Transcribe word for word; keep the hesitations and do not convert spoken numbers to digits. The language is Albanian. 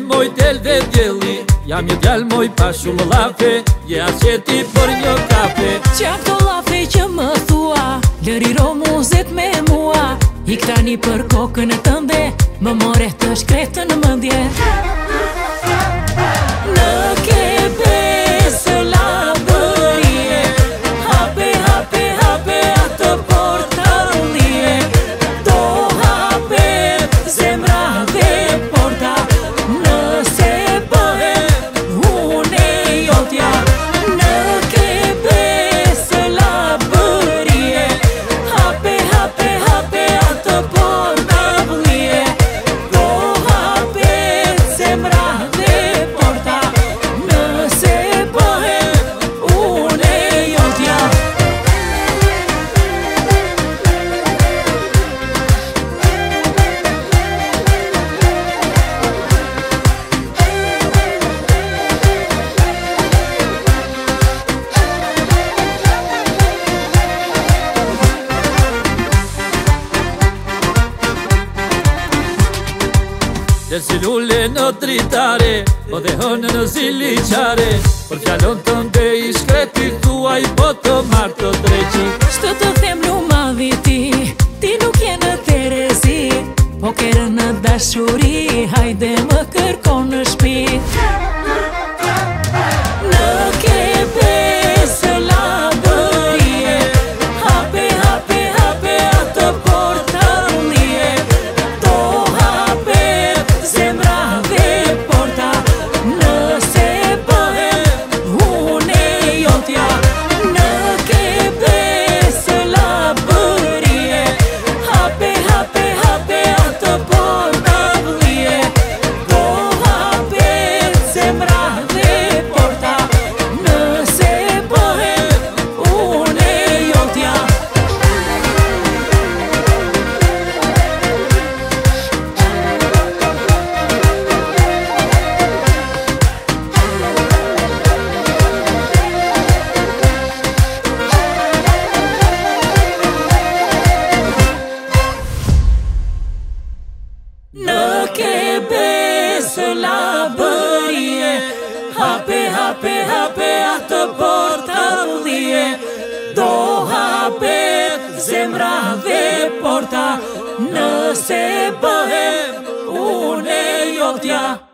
moj del dhe djeli, jam një djel moj pa shumë lafe, je asjeti për një kafe. Qa këto lafe që më thua, lëriro muzet me mua, ik tani për kokën e tënde, më more të shkretën në mëndje. Në ke besë la bërie, hape, hape, hape atë portallie, do hape zemra dhe porta, nëse bëhet une jotja. Në ke besë la bërie, hape, hape, hape atë portallie, do hape zemra dhe porta, nëse bëhet une jotja. Del si lule në dritare, po dhe hënë në zili qare, për fjallon të nde i shkreti, thuaj po të marrë të dreqi. Shtë të them luma viti, ti nuk je në terezi, po kërë në dashuri, hajde më kërko në shpi. Në ke besë la bërie, hape, hape, hape atë portallie, do hape zemra dhe porta, nëse bëhet une jotja. Në ke besë la bërie, hape, hape, hape atë portallie, do hape zemra dhe porta, nëse bëhet une jotja. Në ke besë la bërie, hape, hape, hape atë portallie, do hape zemra dhe porta, nëse bëhet une jotja.